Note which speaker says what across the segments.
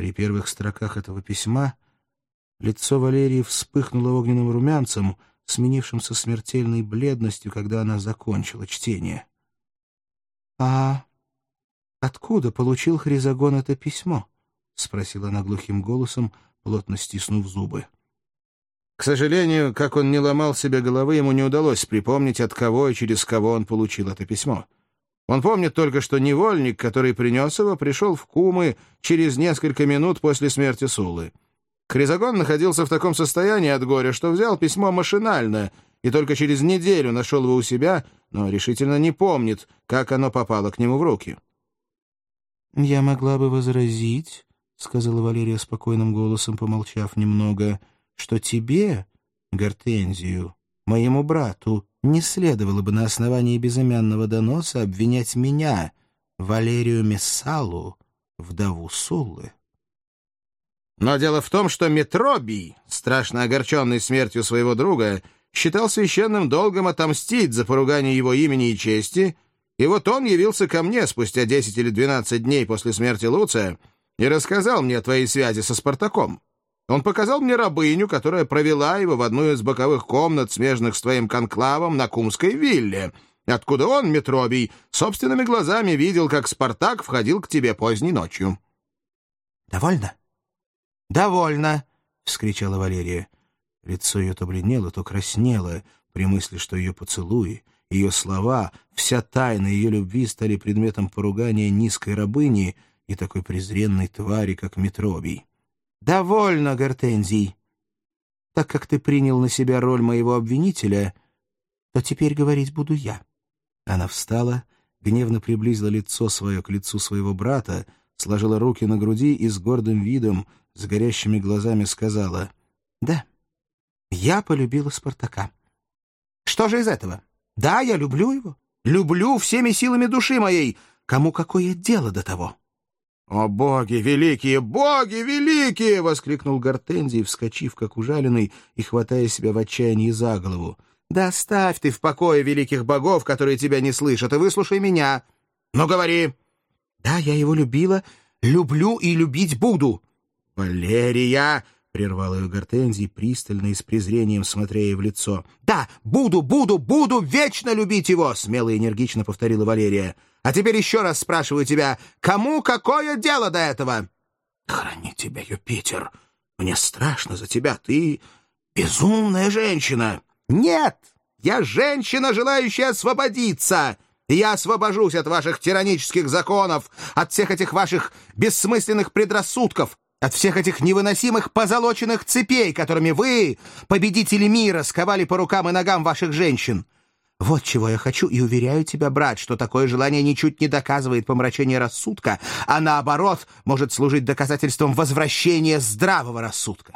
Speaker 1: При первых строках этого письма лицо Валерии вспыхнуло огненным румянцем, сменившимся смертельной бледностью, когда она закончила чтение. «А откуда получил Хризагон это письмо?» — спросила она глухим голосом, плотно стиснув зубы. К сожалению, как он не ломал себе головы, ему не удалось припомнить, от кого и через кого он получил это письмо. Он помнит только, что невольник, который принес его, пришел в Кумы через несколько минут после смерти Суллы. Хризагон находился в таком состоянии от горя, что взял письмо машинально и только через неделю нашел его у себя, но решительно не помнит, как оно попало к нему в руки. «Я могла бы возразить, — сказала Валерия спокойным голосом, помолчав немного, — что тебе, Гортензию, моему брату, не следовало бы на основании безымянного доноса обвинять меня, Валерию Мессалу, вдову Суллы». Но дело в том, что Метробий, страшно огорченный смертью своего друга, считал священным долгом отомстить за поругание его имени и чести, и вот он явился ко мне спустя 10 или 12 дней после смерти Луция и рассказал мне о твоей связи со Спартаком. Он показал мне рабыню, которая провела его в одну из боковых комнат, смежных с твоим конклавом на Кумской вилле, откуда он, Метробий, собственными глазами видел, как Спартак входил к тебе поздней ночью. «Довольно? Довольно!» — вскричала Валерия. Лицо ее то бледнело, то краснело при мысли, что ее поцелуи, ее слова, вся тайна ее любви стали предметом поругания низкой рабыни и такой презренной твари, как Метробий. «Довольно, Гортензий. Так как ты принял на себя роль моего обвинителя, то теперь говорить буду я». Она встала, гневно приблизила лицо свое к лицу своего брата, сложила руки на груди и с гордым видом, с горящими глазами сказала: «Да, я полюбила Спартака. Что же из этого? Да, я люблю его. Люблю всеми силами души моей. Кому какое дело до того?» «О, боги великие, боги великие!» — воскликнул Гортензий, вскочив, как ужаленный, и хватая себя в отчаянии за голову. «Да оставь ты в покое великих богов, которые тебя не слышат, и выслушай меня. Ну, говори!» «Да, я его любила, люблю и любить буду». «Валерия!» — прервал ее Гортензий, пристально и с презрением смотря ей в лицо. «Да, буду вечно любить его!» — смело и энергично повторила Валерия. «А теперь еще раз спрашиваю тебя, кому какое дело до этого?» «Храни тебя, Юпитер! Мне страшно за тебя, ты безумная женщина!» «Нет, я женщина, желающая освободиться!» И я освобожусь от ваших тиранических законов, от всех этих ваших бессмысленных предрассудков, от всех этих невыносимых позолоченных цепей, которыми вы, победители мира, сковали по рукам и ногам ваших женщин. Вот чего я хочу, и уверяю тебя, брат, что такое желание ничуть не доказывает помрачения рассудка, а наоборот может служить доказательством возвращения здравого рассудка.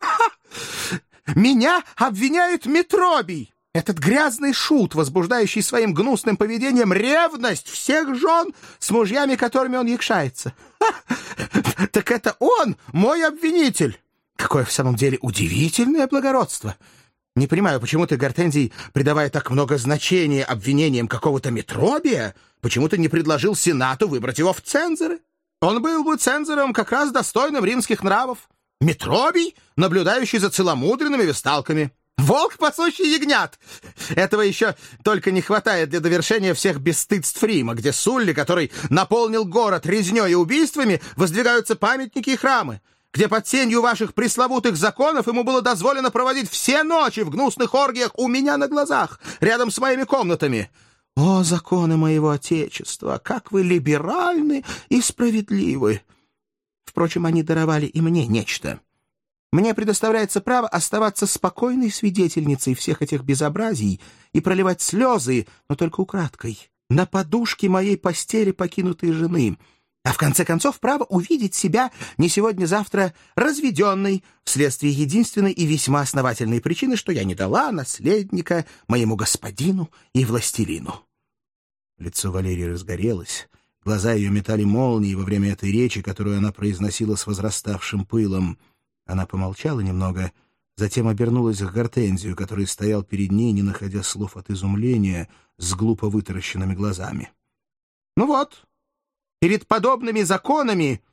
Speaker 1: Меня обвиняет Метробий! Этот грязный шут, возбуждающий своим гнусным поведением ревность всех жен с мужьями, которыми он якшается. Так это он, мой обвинитель! Какое в самом деле удивительное благородство! Не понимаю, почему ты, Гортензий, придавая так много значения обвинениям какого-то Метробия, почему ты не предложил Сенату выбрать его в цензоры? Он был бы цензором как раз достойным римских нравов. Метробий, наблюдающий за целомудренными весталками. Волк, пасущий ягнят! Этого еще только не хватает для довершения всех бесстыдств Рима, где Сулле, который наполнил город резней и убийствами, воздвигаются памятники и храмы, где под тенью ваших пресловутых законов ему было дозволено проводить все ночи в гнусных оргиях у меня на глазах, рядом с моими комнатами. О, законы моего Отечества, как вы либеральны и справедливы! Впрочем, они даровали и мне нечто. Мне предоставляется право оставаться спокойной свидетельницей всех этих безобразий и проливать слезы, но только украдкой, на подушке моей постели покинутой жены, а в конце концов право увидеть себя не сегодня-завтра разведенной вследствие единственной и весьма основательной причины, что я не дала наследника моему господину и властелину. Лицо Валерии разгорелось, глаза ее метали молнии во время этой речи, которую она произносила с возраставшим пылом. Она помолчала немного, затем обернулась к Гортензию, который стоял перед ней, не находя слов от изумления, с глупо вытаращенными глазами. «Ну вот, перед подобными законами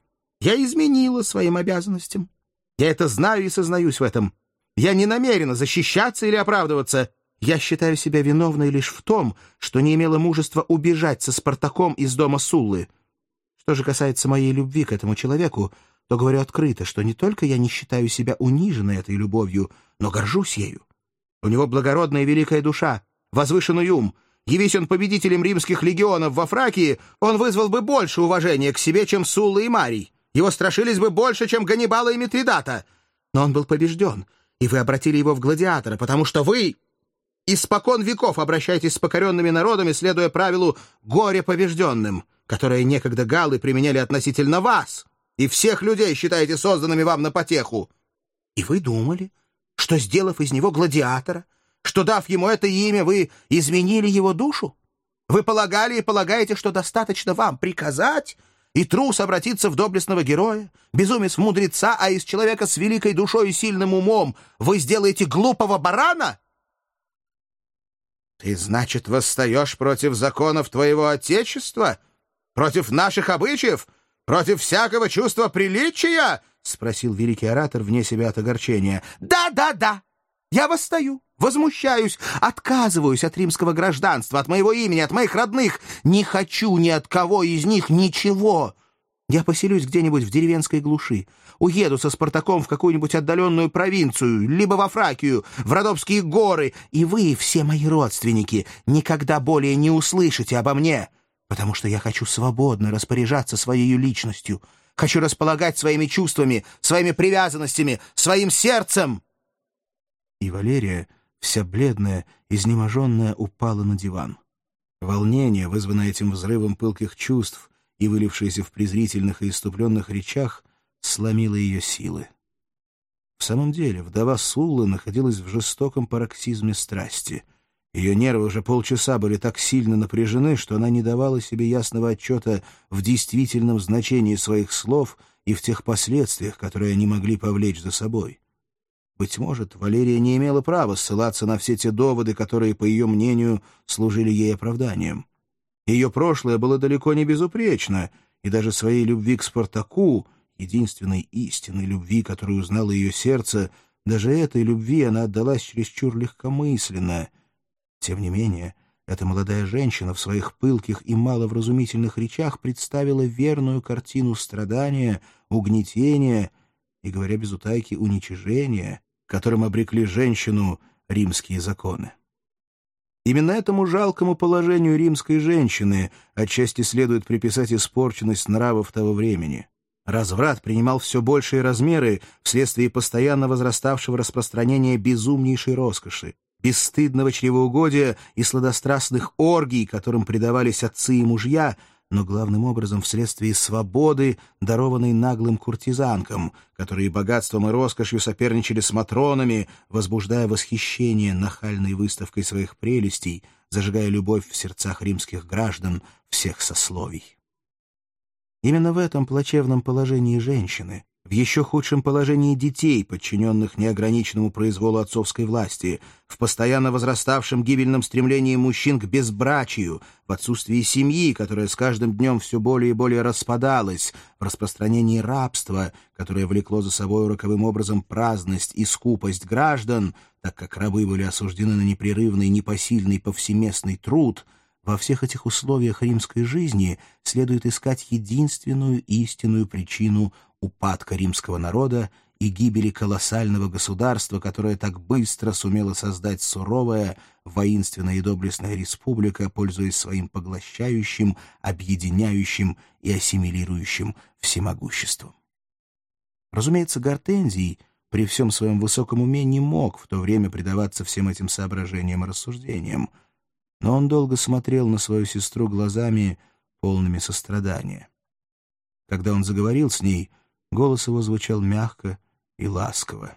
Speaker 1: Я изменила своим обязанностям. Я это знаю и сознаюсь в этом. Я не намерена защищаться или оправдываться. Я считаю себя виновной лишь в том, что не имела мужества убежать со Спартаком из дома Суллы. Что же касается моей любви к этому человеку, то говорю открыто, что не только я не считаю себя униженной этой любовью, но горжусь ею. У него благородная и великая душа, возвышенный ум. Явись он победителем римских легионов во Фракии, он вызвал бы больше уважения к себе, чем Сулла и Марий. Его страшились бы больше, чем Ганнибала и Митридата. Но он был побежден, и вы обратили его в гладиатора, потому что вы испокон веков обращаетесь с покоренными народами, следуя правилу «горе побежденным», которое некогда галлы применяли относительно вас, и всех людей считаете созданными вам на потеху. И вы думали, что, сделав из него гладиатора, что, дав ему это имя, вы изменили его душу? Вы полагали и полагаете, что достаточно вам приказать, и трус обратиться в доблестного героя, безумец в мудреца, а из человека с великой душой и сильным умом вы сделаете глупого барана? Ты, значит, восстаешь против законов твоего отечества? Против наших обычаев? Против всякого чувства приличия? — спросил великий оратор вне себя от огорчения. Да. Я восстаю, возмущаюсь, отказываюсь от римского гражданства, от моего имени, от моих родных. Не хочу ни от кого из них ничего. Я поселюсь где-нибудь в деревенской глуши, уеду со Спартаком в какую-нибудь отдаленную провинцию, либо во Фракию, в Родопские горы, и вы, все мои родственники, никогда более не услышите обо мне, потому что я хочу свободно распоряжаться своей личностью, хочу располагать своими чувствами, своими привязанностями, своим сердцем. И Валерия, вся бледная, изнеможенная, упала на диван. Волнение, вызванное этим взрывом пылких чувств и вылившееся в презрительных и исступленных речах, сломило ее силы. В самом деле, вдова Суллы находилась в жестоком пароксизме страсти. Ее нервы уже полчаса были так сильно напряжены, что она не давала себе ясного отчета в действительном значении своих слов и в тех последствиях, которые они могли повлечь за собой. Быть может, Валерия не имела права ссылаться на все те доводы, которые, по ее мнению, служили ей оправданием. Ее прошлое было далеко не безупречно, и даже своей любви к Спартаку, единственной истинной любви, которую узнало ее сердце, даже этой любви она отдалась чересчур легкомысленно. Тем не менее, эта молодая женщина в своих пылких и маловразумительных речах представила верную картину страдания, угнетения и, говоря без утайки, уничижения, которым обрекли женщину римские законы. Именно этому жалкому положению римской женщины отчасти следует приписать испорченность нравов того времени. Разврат принимал все большие размеры вследствие постоянно возраставшего распространения безумнейшей роскоши, бесстыдного чревоугодия и сладострастных оргий, которым предавались отцы и мужья, но главным образом вследствие свободы, дарованной наглым куртизанкам, которые богатством и роскошью соперничали с матронами, возбуждая восхищение нахальной выставкой своих прелестей, зажигая любовь в сердцах римских граждан всех сословий. Именно в этом плачевном положении женщины, в еще худшем положении детей, подчиненных неограниченному произволу отцовской власти, в постоянно возраставшем гибельном стремлении мужчин к безбрачию, в отсутствии семьи, которая с каждым днем все более и более распадалась, в распространении рабства, которое влекло за собой роковым образом праздность и скупость граждан, так как рабы были осуждены на непрерывный, непосильный повсеместный труд. Во всех этих условиях римской жизни следует искать единственную истинную причину упадка римского народа и гибели колоссального государства, которое так быстро сумело создать суровая, воинственная и доблестная республика, пользуясь своим поглощающим, объединяющим и ассимилирующим всемогуществом. Разумеется, Гортензий при всем своем высоком уме не мог в то время предаваться всем этим соображениям и рассуждениям, но он долго смотрел на свою сестру глазами, полными сострадания. Когда он заговорил с ней, голос его звучал мягко и ласково.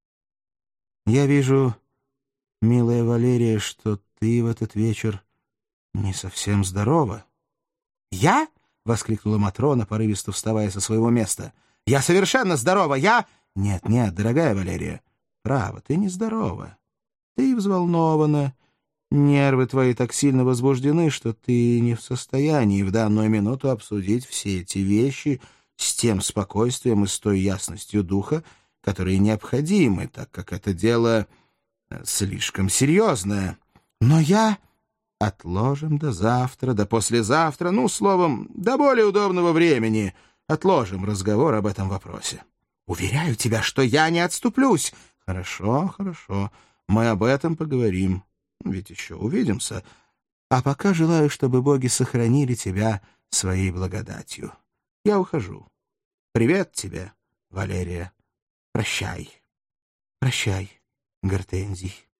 Speaker 1: «Я вижу, милая Валерия, что ты в этот вечер не совсем здорова». «Я?» — воскликнула Матрона, порывисто вставая со своего места. «Я совершенно здорова! Я...» «Нет, дорогая Валерия, право, ты не здорова. Ты взволнована. Нервы твои так сильно возбуждены, что ты не в состоянии в данную минуту обсудить все эти вещи, с тем спокойствием и с той ясностью духа, которые необходимы, так как это дело слишком серьезное. Но я... Отложим до завтра, до послезавтра, ну, словом, до более удобного времени. Отложим разговор об этом вопросе. Уверяю тебя, что я не отступлюсь. Хорошо, хорошо, мы об этом поговорим. Ведь еще увидимся. А пока желаю, чтобы боги сохранили тебя своей благодатью. Я ухожу. Привет тебе, Валерия. Прощай. Прощай, Гортензий.